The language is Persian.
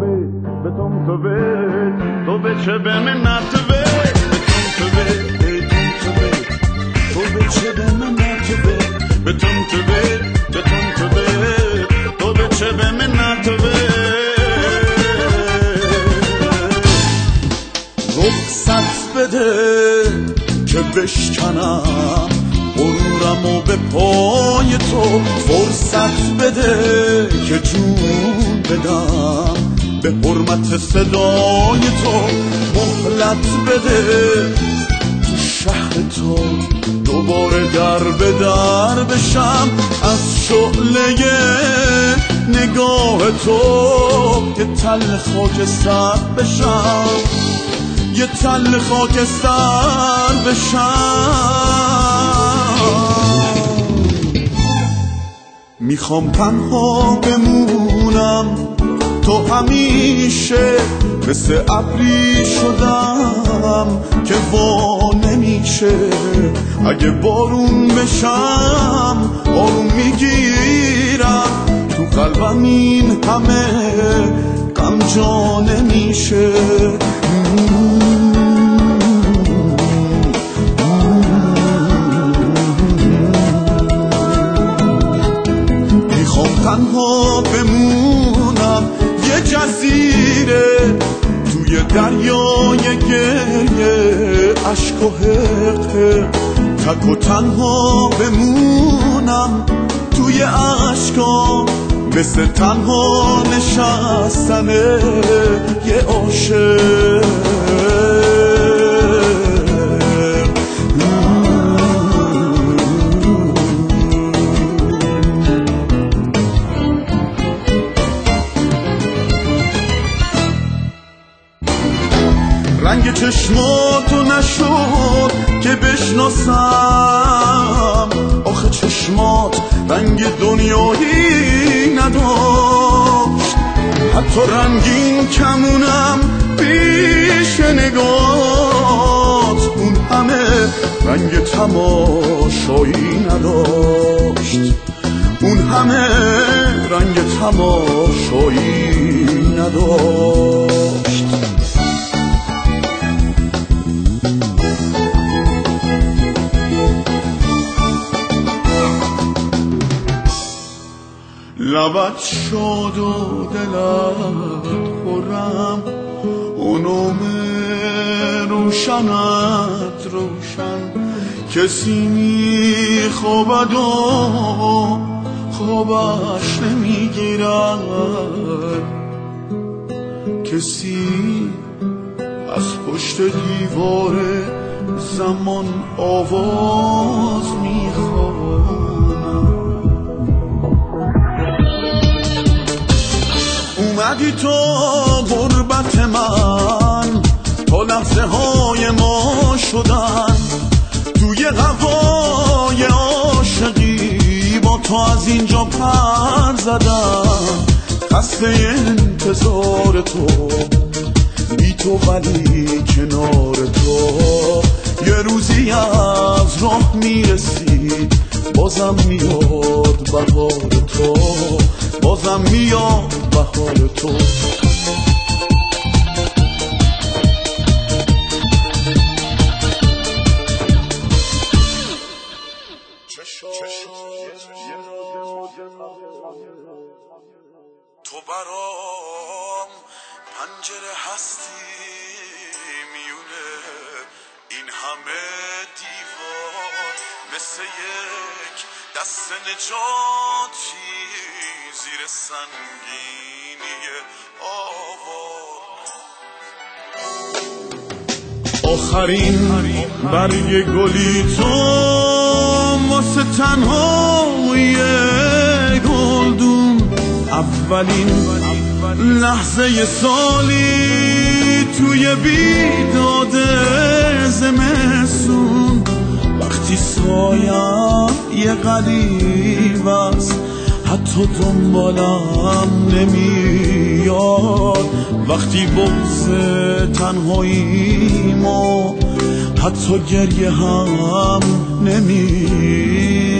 تو به چه به من نتوه تو به چه به من نتوه تو به چه به من نتوه رخصت بده که بشکنم غرورمو به پای تو فرصت بده که جون بدم به حرمت صدای تو مهلت بده تو شهر تو دوباره در به در بشم از شعله نگاه تو یه تل خاکستر بشم یه تل خاکستر بشم میخوام تنها بمونم تو همیشه مثل ابری شدم که وا نمیشه اگه بارون بشم آروم میگیرم تو قلبم این همه غم جا نمیشه میخوام تنها بمونم یه جزیره توی دریای گریه عشق و حقه تک و تنها بمونم توی عشقام مثل تنها نشستن یه عاشق رنگ چشماتو نشد که بشناسم آخه چشمات رنگ دنیایی نداشت حتی رنگین کمونم پیش نگات اون همه رنگ تماشایی نداشت اون همه رنگ تماشایی نداشت لبت شاد و دلت خورم اونوم روشنت روشن کسی میخوابد و خوابش نمیگیرد کسی از پشت دیوار زمان آواز میخواد اومدی تو غربت من تا لحظه های ما شدن توی هوای عاشقی با تو از اینجا پر زدم خسته انتظار تو بی تو ولی کنار تو یه روزی از راه میرسید بازم میاد بهار تو بازم میاد بهار تو تو برام پنجره هستی میونه این همه دیوار مثل یک دست نجاتی زیر سنگینی آوار آخرین برگ گلی تو واسه تنهایی گلدون اولین لحظه سالی توی بیداد زمستون وقتی سایم یه غریب است حتی دنبالم نمیاد وقتی بغض تنهاییمو حتی گریه هم نمیاد